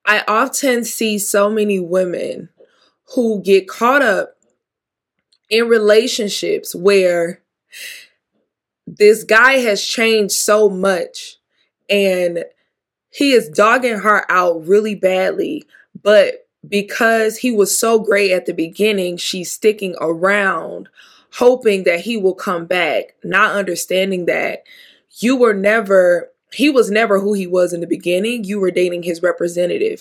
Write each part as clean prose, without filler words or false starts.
I often see so many women who get caught up in relationships where this guy has changed so much and he is dogging her out really badly, but because he was so great at the beginning, she's sticking around, hoping that he will come back, not understanding that he was never who he was in the beginning. You were dating his representative.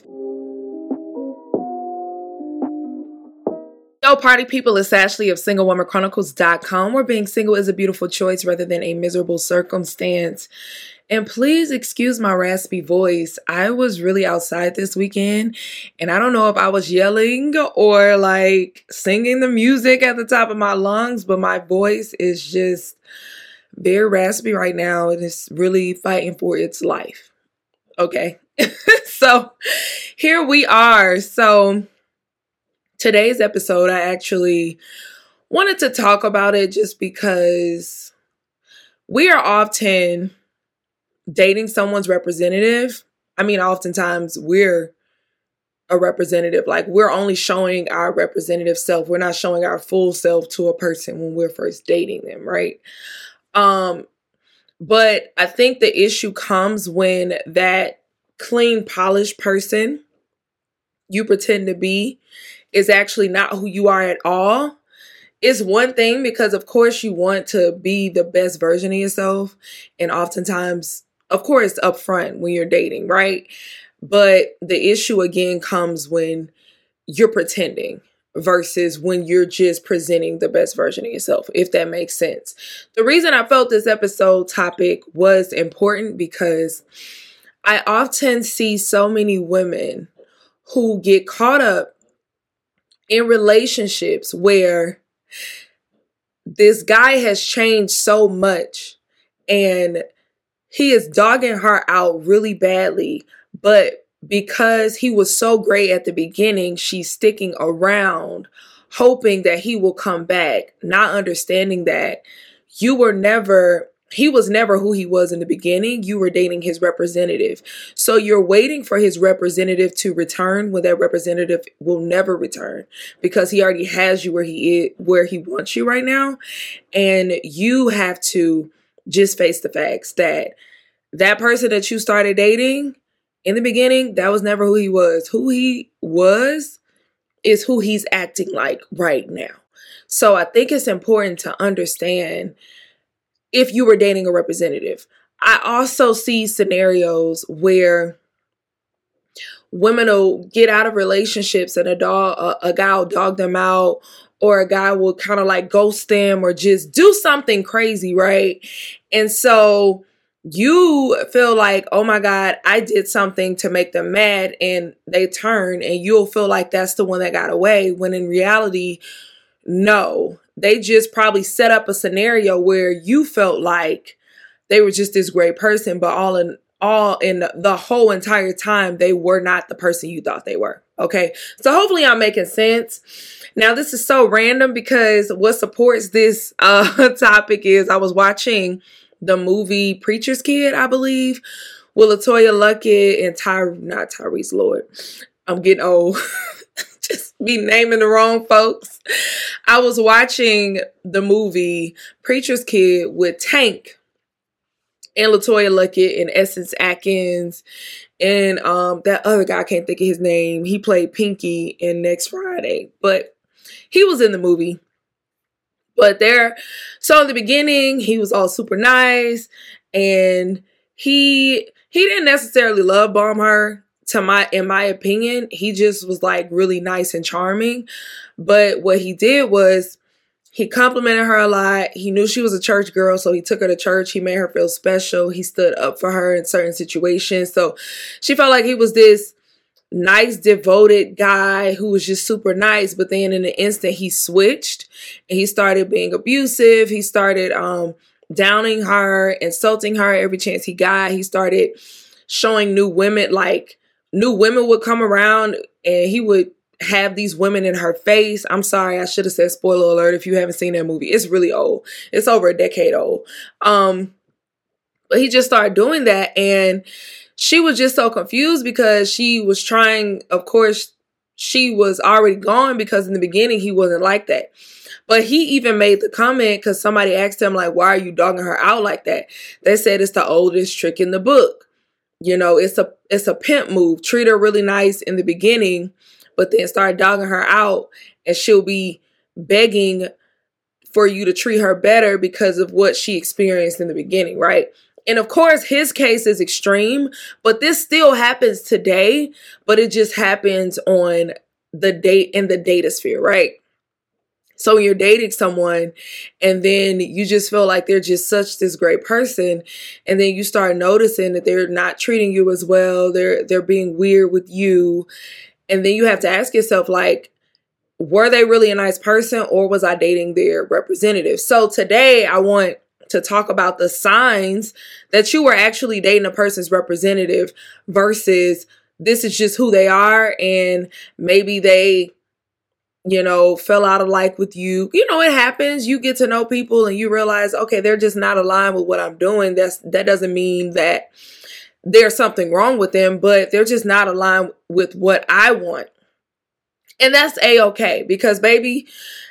Yo, party people, it's Ashley of SingleWomanChronicles.com, where being single is a beautiful choice rather than a miserable circumstance. And please excuse my raspy voice. I was really outside this weekend, and I don't know if I was yelling or like singing the music at the top of my lungs, but my voice is just very raspy right now, and it's really fighting for its life. Okay. So here we are. So today's episode, I actually wanted to talk about it just because we are often dating someone's representative. I mean, oftentimes we're a representative. Like, we're only showing our representative self. We're not showing our full self to a person when we're first dating them, right? But I think the issue comes when that clean, polished person you pretend to be is actually not who you are at all. It's one thing because, of course, you want to be the best version of yourself. And oftentimes, of course, upfront when you're dating, right? But the issue again comes when you're pretending versus when you're just presenting the best version of yourself, if that makes sense. The reason I felt this episode topic was important because I often see so many women who get caught up in relationships where this guy has changed so much and he is dogging her out really badly, but because he was so great at the beginning, she's sticking around, hoping that he will come back, not understanding that he was never who he was in the beginning. You were dating his representative. So you're waiting for his representative to return when that representative will never return because he already has you where he wants you right now. And you have to just face the facts that person that you started dating in the beginning, that was never who he was. Who he was is who he's acting like right now. So I think it's important to understand if you were dating a representative. I also see scenarios where women will get out of relationships and a guy will dog them out, or a guy will kind of like ghost them or just do something crazy, right? And so you feel like, oh my God, I did something to make them mad, and they turn, and you'll feel like that's the one that got away, when in reality, no. They just probably set up a scenario where you felt like they were just this great person, but all in the whole entire time, they were not the person you thought they were. Okay. So hopefully I'm making sense. Now, this is so random because what supports this topic is I was watching the movie Preacher's Kid, I believe, with LaToya Luckett and not Tyrese Lord. I'm getting old. Just be naming the wrong folks. I was watching the movie Preacher's Kid with Tank and LaToya Luckett and Essence Atkins and that other guy, I can't think of his name. He played Pinky in Next Friday, but he was in the movie. But so in the beginning, he was all super nice, and he didn't necessarily love bomb her. In my opinion, he just was like really nice and charming. But what he did was he complimented her a lot. He knew she was a church girl, so he took her to church. He made her feel special. He stood up for her in certain situations. So she felt like he was this nice, devoted guy who was just super nice. But then in an instant, he switched and he started being abusive. He started downing her, insulting her every chance he got. He started showing new women would come around and he would have these women in her face. I'm sorry, I should have said spoiler alert if you haven't seen that movie. It's really old. It's over a decade old. But he just started doing that, and she was just so confused because she was trying, of course, she was already gone because in the beginning he wasn't like that. But he even made the comment because somebody asked him, like, why are you dogging her out like that? They said it's the oldest trick in the book. You know, it's a pimp move. Treat her really nice in the beginning, but then start dogging her out and she'll be begging for you to treat her better because of what she experienced in the beginning, right? And of course, his case is extreme, but this still happens today, but it just happens on the date in the data sphere, right? So when you're dating someone and then you just feel like they're just such this great person, and then you start noticing that they're not treating you as well, they're being weird with you, and then you have to ask yourself, like, were they really a nice person or was I dating their representative? So today I want to talk about the signs that you were actually dating a person's representative versus this is just who they are and maybe they, you know, fell out of like with you. You know, it happens. You get to know people and you realize, okay, they're just not aligned with what I'm doing. That doesn't mean that there's something wrong with them, but they're just not aligned with what I want. And that's A-okay because, baby,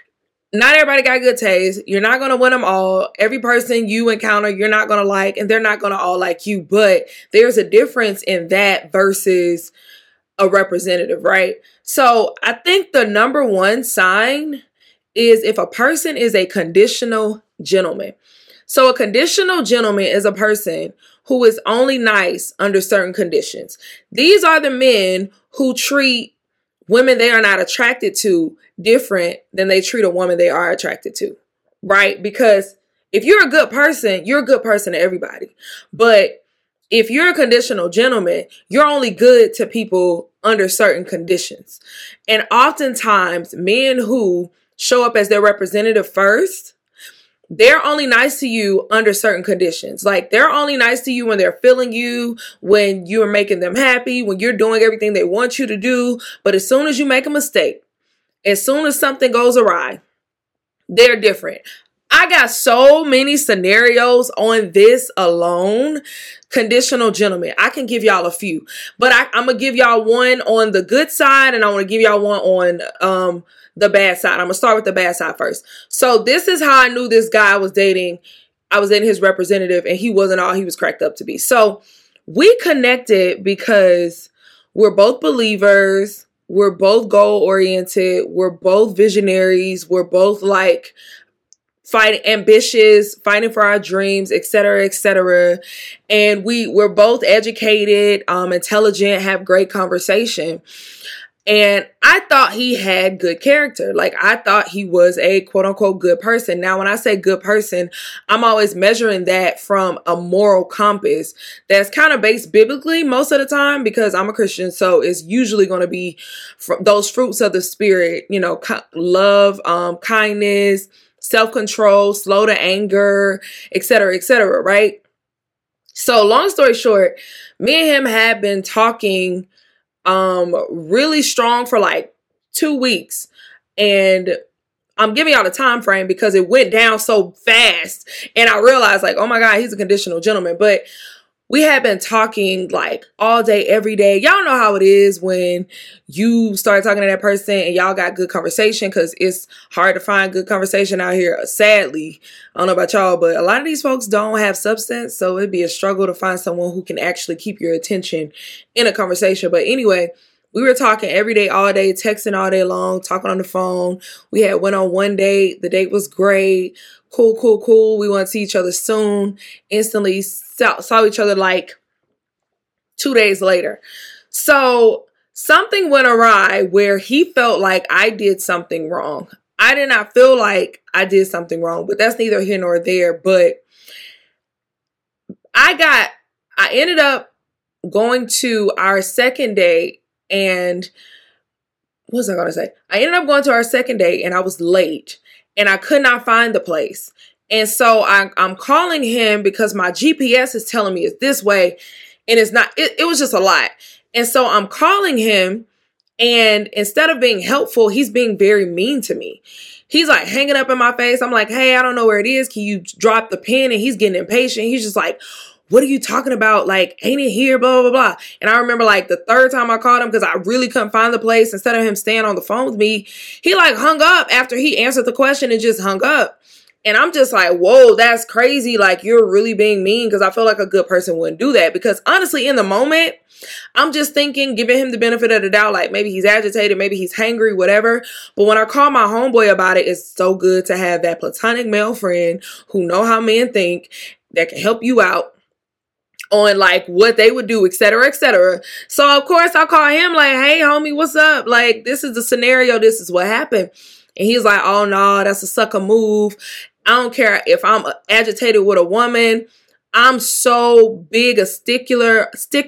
not everybody got good taste. You're not going to win them all. Every person you encounter, you're not going to like, and they're not going to all like you. But there's a difference in that versus a representative, right? So I think the number one sign is if a person is a conditional gentleman. So a conditional gentleman is a person who is only nice under certain conditions. These are the men who treat women they are not attracted to different than they treat a woman they are attracted to, right? Because if you're a good person to everybody. But if you're a conditional gentleman, you're only good to people under certain conditions. And oftentimes, men who show up as their representative first, they're only nice to you under certain conditions. Like, they're only nice to you when they're feeling you, when you're making them happy, when you're doing everything they want you to do. But as soon as you make a mistake, as soon as something goes awry, they're different. I got so many scenarios on this alone. Conditional gentlemen. I can give y'all a few, but I'm going to give y'all one on the good side and I want to give y'all one on the bad side. I'm going to start with the bad side first. So this is how I knew this guy I was dating his representative and he wasn't all he was cracked up to be. So we connected because we're both believers. We're both goal oriented. We're both visionaries. We're both like ambitious, fighting for our dreams, et cetera, et cetera. And we're both educated, intelligent, have great conversation. And I thought he had good character. Like, I thought he was a quote unquote good person. Now, when I say good person, I'm always measuring that from a moral compass that's kind of based biblically most of the time because I'm a Christian. So it's usually going to be those fruits of the spirit, you know, love, kindness, self-control, slow to anger, et cetera, right? So long story short, me and him had been talking really strong for like 2 weeks. And I'm giving y'all the time frame because it went down so fast. And I realized like, oh my God, he's a conditional gentleman. But we had been talking like all day, every day. Y'all know how it is when you start talking to that person and y'all got good conversation because it's hard to find good conversation out here. Sadly, I don't know about y'all, but a lot of these folks don't have substance. So it'd be a struggle to find someone who can actually keep your attention in a conversation. But anyway, we were talking every day, all day, texting all day long, talking on the phone. We had went on one date. The date was great. Cool. We want to see each other soon. Instantly saw each other like 2 days later. So something went awry where he felt like I did something wrong. I did not feel like I did something wrong, but that's neither here nor there. But I ended up going to our second date and what was I going to say? I ended up going to our second date and I was late. And I could not find the place. And so I'm calling him because my GPS is telling me it's this way. And it's not, it was just a lot. And so I'm calling him. And instead of being helpful, he's being very mean to me. He's like hanging up in my face. I'm like, hey, I don't know where it is. Can you drop the pin? And he's getting impatient. He's just like, what are you talking about? Like, ain't it here? Blah, blah, blah. And I remember like the third time I called him, because I really couldn't find the place, instead of him staying on the phone with me, he like hung up after he answered the question and just hung up. And I'm just like, whoa, that's crazy. Like, you're really being mean, because I feel like a good person wouldn't do that. Because honestly, in the moment, I'm just thinking, giving him the benefit of the doubt, like maybe he's agitated, maybe he's hangry, whatever. But when I call my homeboy about it, it's so good to have that platonic male friend who know how men think, that can help you out on like what they would do, etc., etc. So of course I call him like, hey homie, what's up? Like, this is the scenario. This is what happened. And he's like, oh no, that's a sucker move. I don't care if I'm agitated with a woman. I'm so big a stickler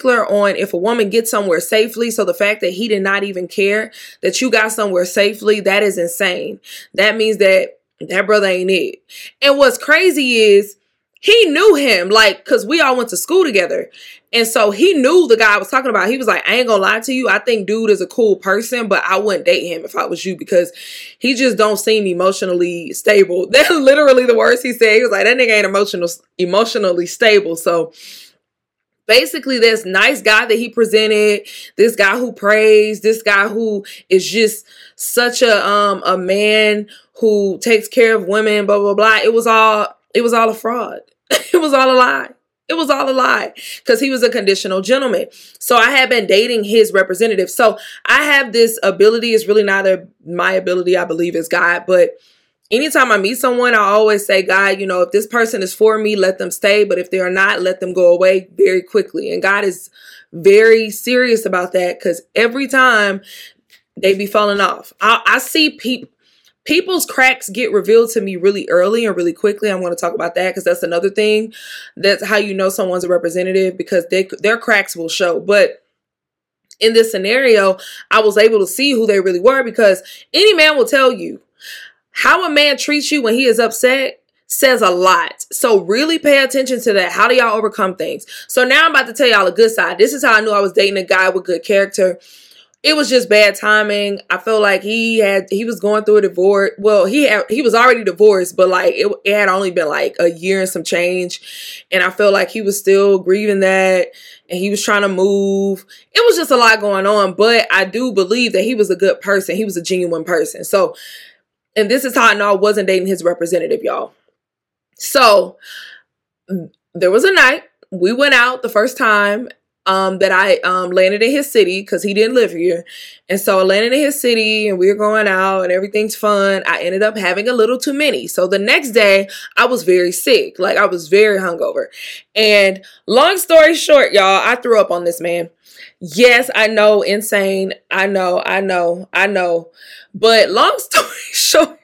on if a woman gets somewhere safely. So the fact that he did not even care that you got somewhere safely, that is insane. That means that brother ain't it. And what's crazy is he knew him, like, because we all went to school together. And so he knew the guy I was talking about. He was like, I ain't gonna lie to you. I think dude is a cool person, but I wouldn't date him if I was you, because he just don't seem emotionally stable. That's literally the words he said. He was like, that nigga ain't emotionally stable. So basically, this nice guy that he presented, this guy who prays, this guy who is just such a man who takes care of women, blah, blah, blah. It was all a fraud. It was all a lie. It was all a lie, because he was a conditional gentleman. So I had been dating his representative. So I have this ability. It's really not my ability, I believe, is God. But anytime I meet someone, I always say, God, you know, if this person is for me, let them stay. But if they are not, let them go away very quickly. And God is very serious about that, because every time they be falling off, I see people's cracks get revealed to me really early and really quickly. I'm going to talk about that, because that's another thing. That's how you know someone's a representative, because their cracks will show. But in this scenario, I was able to see who they really were, because any man will tell you how a man treats you when he is upset says a lot. So really pay attention to that. How do y'all overcome things? So now I'm about to tell y'all a good side. This is how I knew I was dating a guy with good character. It was just bad timing. I feel like he was going through a divorce. Well, he was already divorced, but like it had only been like a year and some change. And I felt like he was still grieving that, and he was trying to move. It was just a lot going on, but I do believe that he was a good person. He was a genuine person. So, and this is how I know I wasn't dating his representative, y'all. So there was a night we went out the first time that I landed in his city, because he didn't live here. And so I landed in his city and we were going out and everything's fun. I ended up having a little too many. So the next day I was very sick. Like, I was very hungover. And long story short, y'all, I threw up on this man. Yes, I know, insane. I know. But long story short,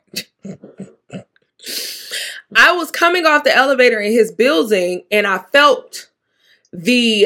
I was coming off the elevator in his building and I felt the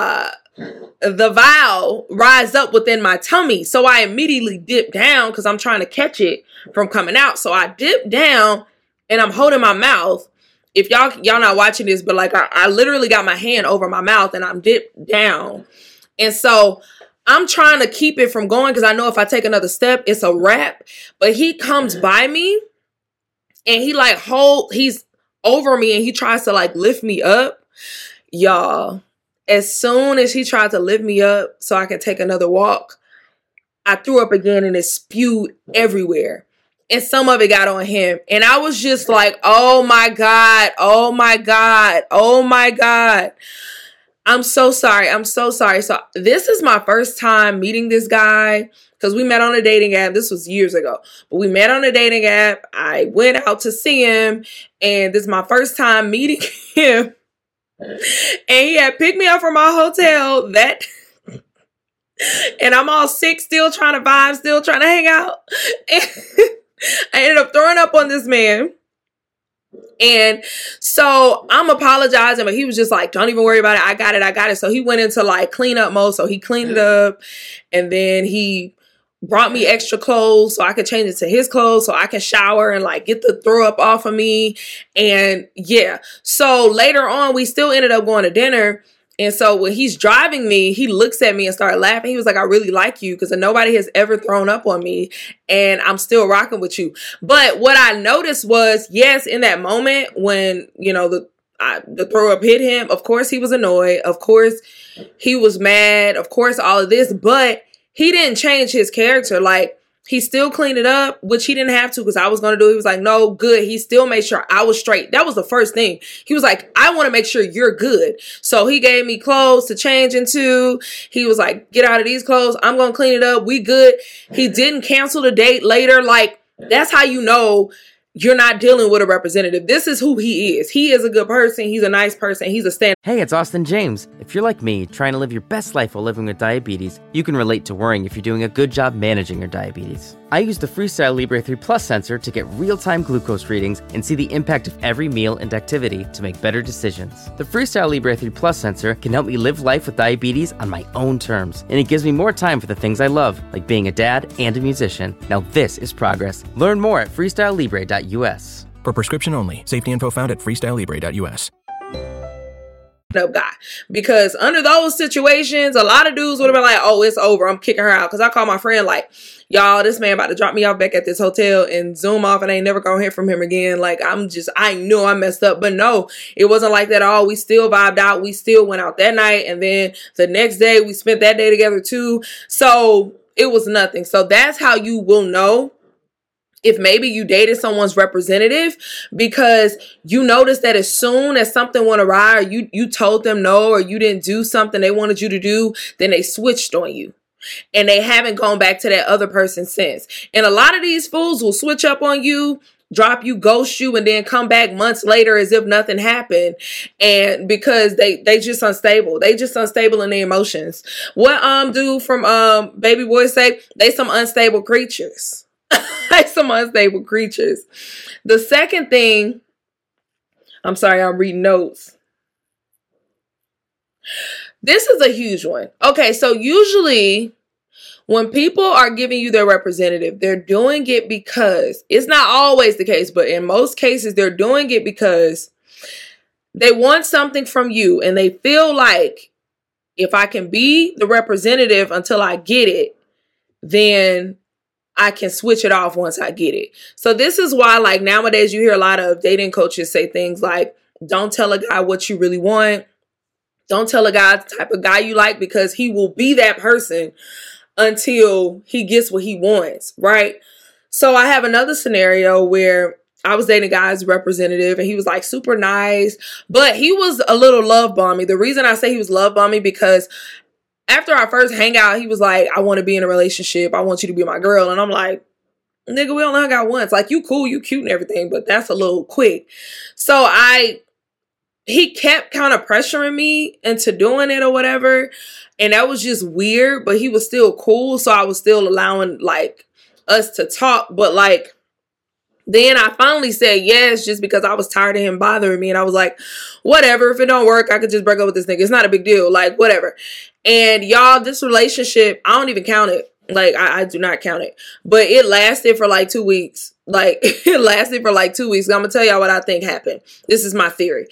vial rise up within my tummy. So I immediately dipped down, because I'm trying to catch it from coming out. So I dipped down and I'm holding my mouth. If y'all not watching this, but like I literally got my hand over my mouth and I'm dipped down. And so I'm trying to keep it from going, because I know if I take another step, it's a wrap. But he comes by me and he's over me and he tries to like lift me up. Y'all, as soon as he tried to lift me up so I could take another walk, I threw up again and it spewed everywhere. And some of it got on him. And I was just like, oh my God, oh my God, oh my God. I'm so sorry. I'm so sorry. So this is my first time meeting this guy, because we met on a dating app. This was years ago, but we met on a dating app. I went out to see him, and this is my first time meeting him. And he had picked me up from my hotel and I'm all sick, still trying to vibe, still trying to hang out. And I ended up throwing up on this man. And so I'm apologizing, but he was just like, don't even worry about it. I got it. So he went into like cleanup mode. So he cleaned it up, and then he brought me extra clothes so I could change it to his clothes so I can shower and like get the throw up off of me. And yeah, so later on, we still ended up going to dinner. And so when he's driving me, he looks at me and started laughing. He was like, I really like you, because nobody has ever thrown up on me and I'm still rocking with you. But what I noticed was, yes, in that moment when, you know, the throw up hit him. Of course he was annoyed. Of course he was mad. Of course all of this, but he didn't change his character. Like, he still cleaned it up, which he didn't have to because I was going to do it. He was like, no, good. He still made sure I was straight. That was the first thing. He was like, I want to make sure you're good. So he gave me clothes to change into. He was like, get out of these clothes. I'm going to clean it up. We good. He didn't cancel the date later. Like, that's how you know you're not dealing with a representative. This is who he is. He is a good person. He's a nice person. He's a stand. Hey, it's Austin James. If you're like me, trying to live your best life while living with diabetes, you can relate to worrying if you're doing a good job managing your diabetes. I use the Freestyle Libre 3 Plus sensor to get real-time glucose readings and see the impact of every meal and activity to make better decisions. The Freestyle Libre 3 Plus sensor can help me live life with diabetes on my own terms, and it gives me more time for the things I love, like being a dad and a musician. Now this is progress. Learn more at freestylelibre.us. For prescription only. Safety info found at freestylelibre.us. Up guy, because under those situations a lot of dudes would have been like, oh, it's over, I'm kicking her out. Because I called my friend like, y'all, this man about to drop me off back at this hotel and zoom off, and I ain't never gonna hear from him again. Like, I knew I messed up. But no, it wasn't like that at all. We still vibed out. We still went out that night, and then the next day we spent that day together too. So it was nothing. So that's how you will know if maybe you dated someone's representative, because you notice that as soon as something went awry, or you told them no, or you didn't do something they wanted you to do, then they switched on you. And they haven't gone back to that other person since. And a lot of these fools will switch up on you, drop you, ghost you, and then come back months later as if nothing happened. And because they just unstable. They just unstable in their emotions. What dude from Baby Boy say? They some unstable creatures. Some unstable creatures. The second thing, I'm sorry, I'm reading notes. This is a huge one. Okay, so usually when people are giving you their representative, they're doing it because, it's not always the case, but in most cases, they're doing it because they want something from you, and they feel like if I can be the representative until I get it, then I can switch it off once I get it. So this is why, like, nowadays you hear a lot of dating coaches say things like, don't tell a guy what you really want. Don't tell a guy the type of guy you like, because he will be that person until he gets what he wants, right? So I have another scenario where I was dating a guy's representative, and he was like super nice, but he was a little love bomby. The reason I say he was love bomby, because after our first hangout, he was like, I want to be in a relationship. I want you to be my girl. And I'm like, nigga, we only hung out once. Like, you cool, you cute and everything, but that's a little quick. So he kept kind of pressuring me into doing it or whatever. And that was just weird, but he was still cool. So I was still allowing like us to talk. But like, then I finally said yes, just because I was tired of him bothering me. And I was like, whatever, if it don't work, I could just break up with this nigga. It's not a big deal. Like, whatever. And y'all, this relationship, I don't even count it. Like, I do not count it. But it lasted for like 2 weeks. Like, it lasted for like 2 weeks. I'm going to tell y'all what I think happened. This is my theory.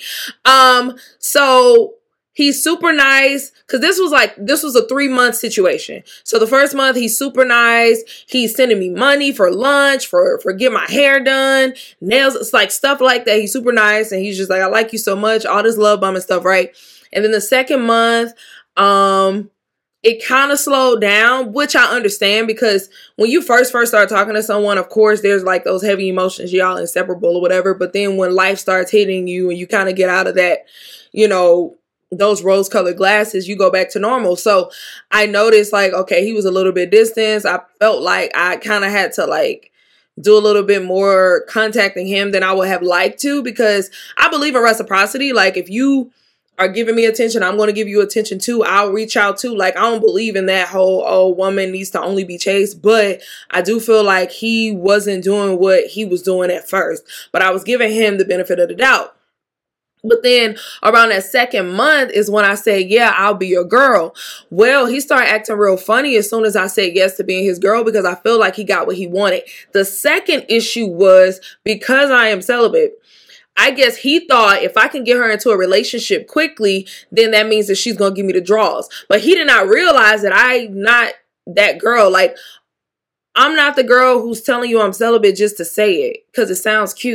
So he's super nice, because this was a 3-month situation. So the first month, he's super nice. He's sending me money for lunch, for getting my hair done, nails. It's like stuff like that. He's super nice. And he's just like, I like you so much. All this love bombing stuff, right? And then the second month, it kind of slowed down, which I understand, because when you first start talking to someone, of course, there's like those heavy emotions, y'all inseparable or whatever. But then when life starts hitting you and you kind of get out of that, you know, those rose-colored glasses, you go back to normal. So I noticed like, okay, he was a little bit distant. I felt like I kind of had to like do a little bit more contacting him than I would have liked to, because I believe in reciprocity. Like, if you are giving me attention, I'm going to give you attention too. I'll reach out too. Like, I don't believe in that whole, oh, woman needs to only be chased. But I do feel like he wasn't doing what he was doing at first. But I was giving him the benefit of the doubt. But then around that second month is when I said, yeah, I'll be your girl. Well, he started acting real funny as soon as I said yes to being his girl, because I feel like he got what he wanted. The second issue was because I am celibate. I guess he thought if I can get her into a relationship quickly, then that means that she's going to give me the draws. But he did not realize that I'm not that girl. Like, I'm not the girl who's telling you I'm celibate just to say it because it sounds cute.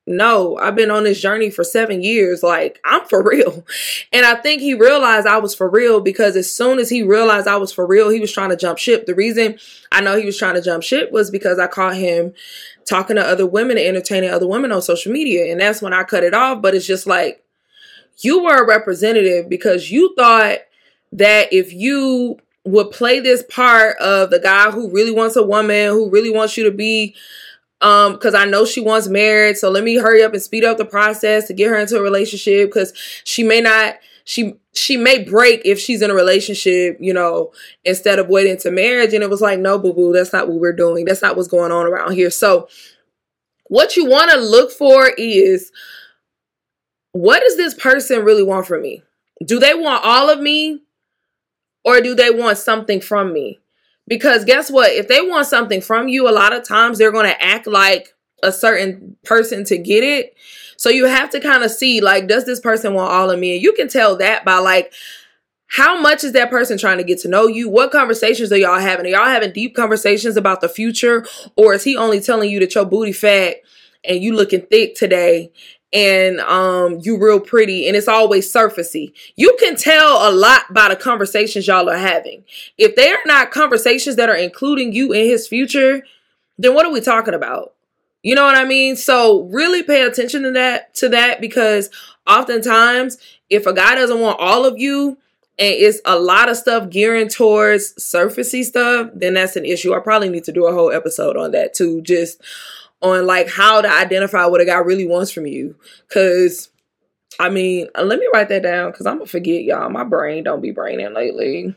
no, I've been on this journey for 7 years. Like, I'm for real. And I think he realized I was for real because as soon as he realized I was for real, he was trying to jump ship. The reason I know he was trying to jump ship was because I caught him talking to other women and entertaining other women on social media. And that's when I cut it off. But it's just like, you were a representative because you thought that if you would play this part of the guy who really wants a woman, who really wants you to be, because I know she wants marriage, so let me hurry up and speed up the process to get her into a relationship, because she may break if she's in a relationship, you know, instead of waiting to marriage. And it was like, no, boo-boo, that's not what we're doing. That's not what's going on around here. So what you want to look for is, what does this person really want from me? Do they want all of me, or do they want something from me? Because guess what? If they want something from you, a lot of times they're going to act like a certain person to get it. So you have to kind of see, like, does this person want all of me? And you can tell that by, like, how much is that person trying to get to know you? What conversations are y'all having? Are y'all having deep conversations about the future? Or is he only telling you that your booty fat and you looking thick today and you real pretty, and it's always surfacey? You can tell a lot by the conversations y'all are having. If they are not conversations that are including you in his future, then what are we talking about? You know what I mean? So really pay attention to that, because oftentimes if a guy doesn't want all of you and it's a lot of stuff gearing towards surfacey stuff, then that's an issue. I probably need to do a whole episode on that too, just on like how to identify what a guy really wants from you. Cause I mean, let me write that down, cause I'm gonna forget, y'all. My brain don't be braining lately.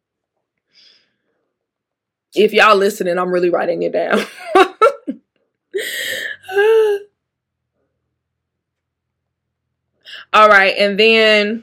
If y'all listening, I'm really writing it down. All right. And then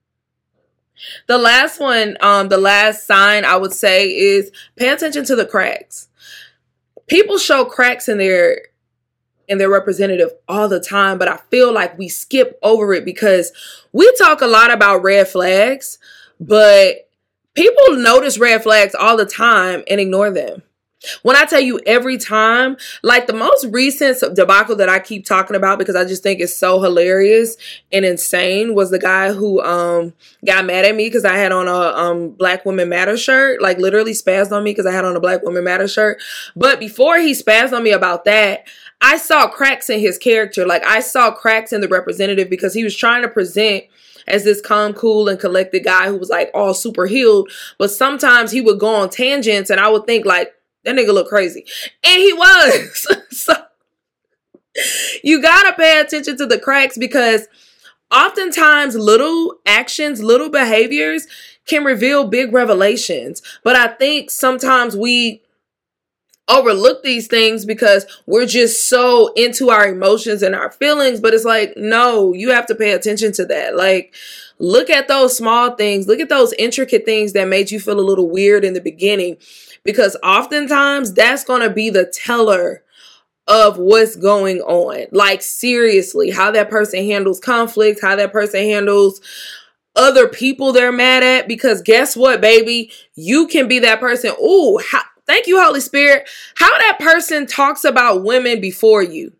the last one, the last sign I would say is pay attention to the cracks. People show cracks in their representative all the time, but I feel like we skip over it because we talk a lot about red flags, but people notice red flags all the time and ignore them. When I tell you every time, like the most recent debacle that I keep talking about because I just think it's so hilarious and insane was the guy who got mad at me because I had on a Black Women Matter shirt, like literally spazzed on me because I had on a Black Women Matter shirt. But before he spazzed on me about that, I saw cracks in his character. Like I saw cracks in the representative because he was trying to present as this calm, cool, and collected guy who was like all super healed. But sometimes he would go on tangents and I would think like, that nigga look crazy. And he was. So you gotta pay attention to the cracks because oftentimes little actions, little behaviors can reveal big revelations. But I think sometimes we overlook these things because we're just so into our emotions and our feelings. But it's like, no, you have to pay attention to that. Like, look at those small things. Look at those intricate things that made you feel a little weird in the beginning. Because oftentimes that's going to be the teller of what's going on. Like seriously, how that person handles conflict, how that person handles other people they're mad at. Because guess what, baby? You can be that person. Ooh, thank you, Holy Spirit. How that person talks about women before you.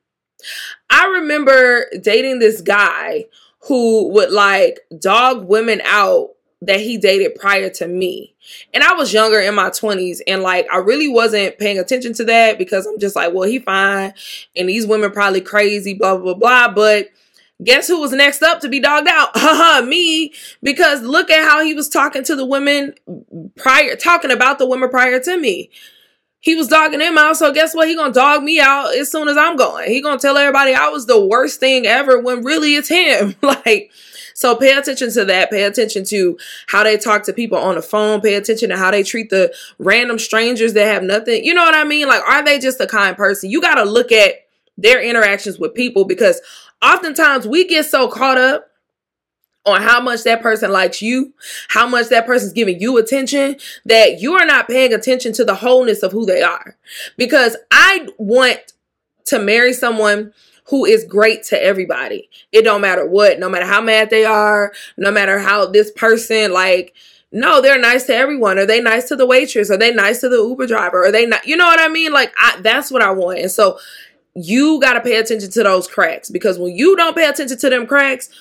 I remember dating this guy who would like dog women out that he dated prior to me. And I was younger in my 20s and like I really wasn't paying attention to that because I'm just like, well, he fine and these women probably crazy, blah, blah, blah. But guess who was next up to be dogged out? Me. Because look at how he was talking to the women talking about the women prior to me. He was dogging them out. So guess what? He gonna dog me out as soon as I'm going. He gonna tell everybody I was the worst thing ever when really it's him. Like, so pay attention to that. Pay attention to how they talk to people on the phone. Pay attention to how they treat the random strangers that have nothing. You know what I mean? Like, are they just a kind person? You got to look at their interactions with people because oftentimes we get so caught up on how much that person likes you, how much that person's giving you attention, that you are not paying attention to the wholeness of who they are. Because I want to marry someone who is great to everybody. It don't matter what, no matter how mad they are, no matter how this person, like, no, they're nice to everyone. Are they nice to the waitress? Are they nice to the Uber driver? Are they not? You know what I mean? Like, that's what I want. And so you got to pay attention to those cracks, because when you don't pay attention to them cracks,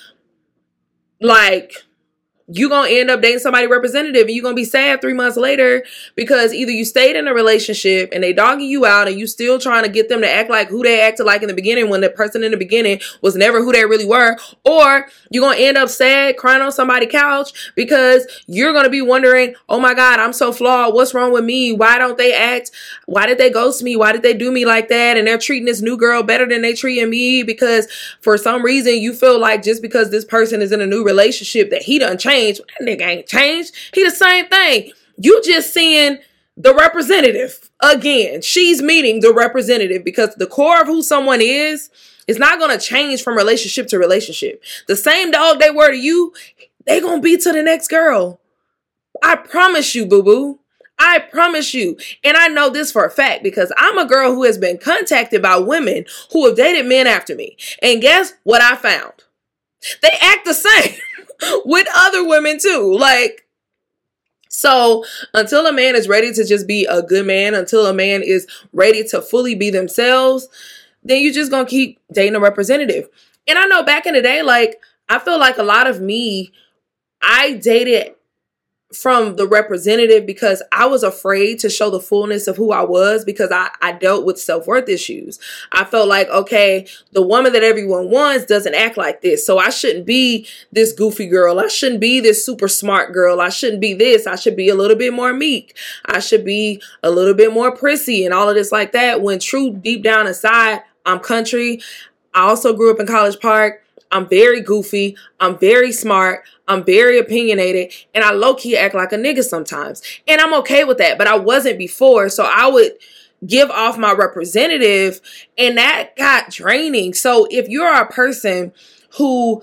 like, you're going to end up dating somebody representative, and you're going to be sad 3 months later because either you stayed in a relationship and they dogging you out and you still trying to get them to act like who they acted like in the beginning when the person in the beginning was never who they really were, or you're going to end up sad crying on somebody's couch because you're going to be wondering, oh my God, I'm so flawed. What's wrong with me? Why don't they act? Why did they ghost me? Why did they do me like that? And they're treating this new girl better than they treating me because for some reason you feel like just because this person is in a new relationship that he done changed. That nigga ain't changed. He the same thing. You just seeing the representative again. She's meeting the representative, because the core of who someone is not going to change from relationship to relationship. The same dog they were to you, they going to be to the next girl. I promise you, boo-boo. I promise you. And I know this for a fact because I'm a girl who has been contacted by women who have dated men after me. And guess what I found? They act the same with other women too. Like, so until a man is ready to just be a good man, until a man is ready to fully be themselves, then you just gonna keep dating a representative. And I know back in the day, like, I feel like a lot of me, I dated from the representative because I was afraid to show the fullness of who I was, because I dealt with self-worth issues. I felt like, okay, the woman that everyone wants doesn't act like this, so I shouldn't be this goofy girl. I shouldn't be this super smart girl. I shouldn't be this. I should be a little bit more meek. I should be a little bit more prissy and all of this like that, when true deep down inside, I'm country. I also grew up in College Park. I'm very goofy. I'm very smart. I'm very opinionated. And I low-key act like a nigga sometimes. And I'm okay with that. But I wasn't before. So I would give off my representative. And that got draining. So if you're a person who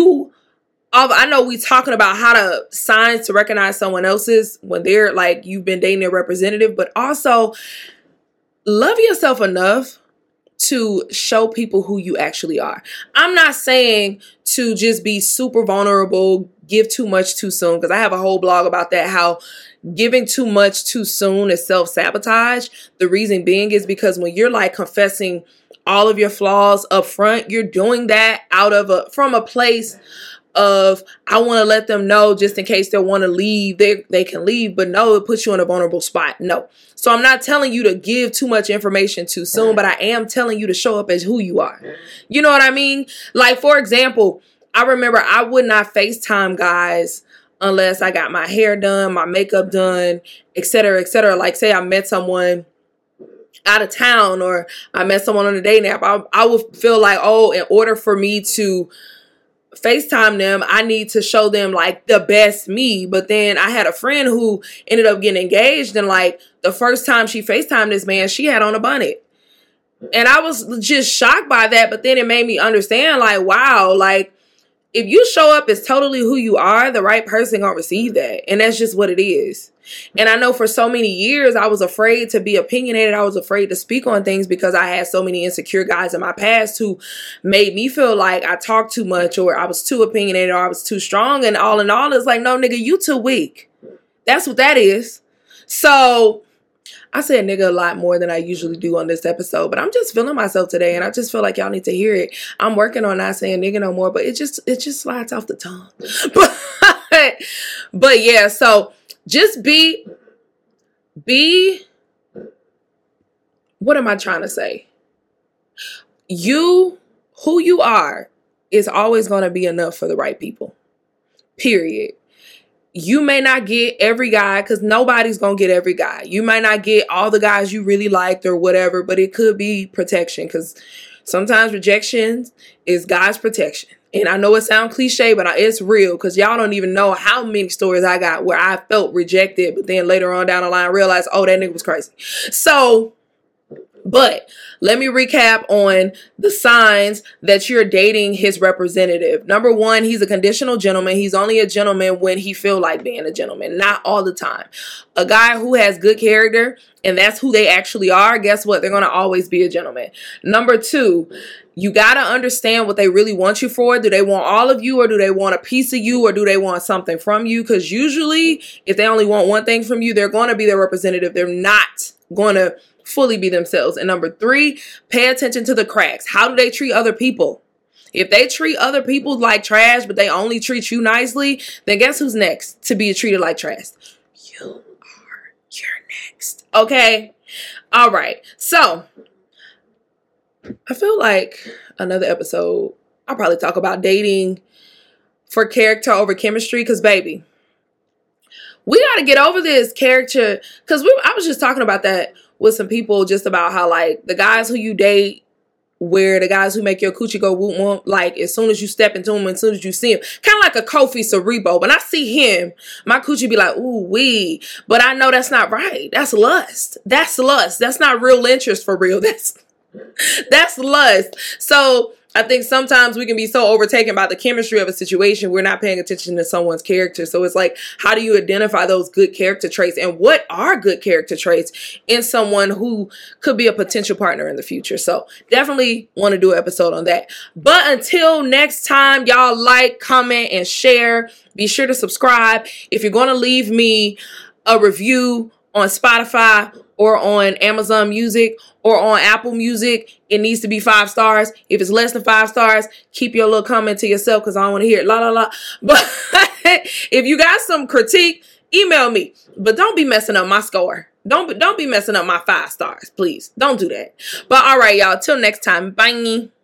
I know we talking about how to signs to recognize someone else's when they're like, you've been dating a representative. But also love yourself enough to show people who you actually are. I'm not saying to just be super vulnerable, give too much too soon, because I have a whole blog about that, how giving too much too soon is self-sabotage. The reason being is because when you're like confessing all of your flaws up front, you're doing that from a place of, I want to let them know just in case they want to leave, they can leave. But no, it puts you in a vulnerable spot. No. So I'm not telling you to give too much information too soon, but I am telling you to show up as who you are. You know what I mean? Like, for example, I remember I would not FaceTime guys unless I got my hair done, my makeup done, et cetera, et cetera. Like, say I met someone out of town or I met someone on a dating app, I would feel like, oh, in order for me to FaceTime them, I need to show them like the best me. But then I had a friend who ended up getting engaged, and like the first time she FaceTimed this man, she had on a bonnet. And I was just shocked by that. But then it made me understand, like, wow, like, if you show up as totally who you are, the right person gonna receive that. And that's just what it is. And I know for so many years, I was afraid to be opinionated. I was afraid to speak on things because I had so many insecure guys in my past who made me feel like I talked too much, or I was too opinionated, or I was too strong. And all in all, it's like, no, nigga, you too weak. That's what that is. So I said nigga a lot more than I usually do on this episode, but I'm just feeling myself today, and I just feel like y'all need to hear it. I'm working on not saying nigga no more, but it just slides off the tongue. But yeah, so just be, what am I trying to say? Who you are is always going to be enough for the right people. Period. You may not get every guy, because nobody's going to get every guy. You might not get all the guys you really liked or whatever, but it could be protection, because sometimes rejection is God's protection. And I know it sounds cliche, but it's real, because y'all don't even know how many stories I got where I felt rejected, but then later on down the line realized, oh, that nigga was crazy. So, but let me recap on the signs that you're dating his representative. Number one, he's a conditional gentleman. He's only a gentleman when he feel like being a gentleman, not all the time. A guy who has good character, and that's who they actually are, guess what? They're going to always be a gentleman. Number two, you got to understand what they really want you for. Do they want all of you, or do they want a piece of you, or do they want something from you? Because usually if they only want one thing from you, they're going to be their representative. They're not going to fully be themselves. And number 3, pay attention to the cracks. How do they treat other people? If they treat other people like trash, but they only treat you nicely, then guess who's next to be treated like trash? You're next. Okay? All right. So, I feel like another episode, I'll probably talk about dating for character over chemistry. Because, baby, we got to get over this character. Because I was just talking about that with some people, just about how, like, the guys who you date, where the guys who make your coochie go whoop whoop, like, as soon as you step into him, as soon as you see him, kind of like a Kofi Cerebo. When I see him, my coochie be like, ooh, wee. But I know that's not right. That's lust. That's lust. That's not real interest for real. That's lust. So I think sometimes we can be so overtaken by the chemistry of a situation, we're not paying attention to someone's character. So it's like, how do you identify those good character traits, and what are good character traits in someone who could be a potential partner in the future? So definitely want to do an episode on that. But until next time, y'all like, comment, and share. Be sure to subscribe. If you're going to leave me a review on Spotify or on Amazon Music or on Apple Music, it needs to be 5 stars. If it's less than 5 stars, keep your little comment to yourself, because I don't want to hear it. La, la, la. But if you got some critique, email me. But don't be messing up my score. Don't be messing up my 5 stars, please. Don't do that. But all right, y'all. Till next time. Bye.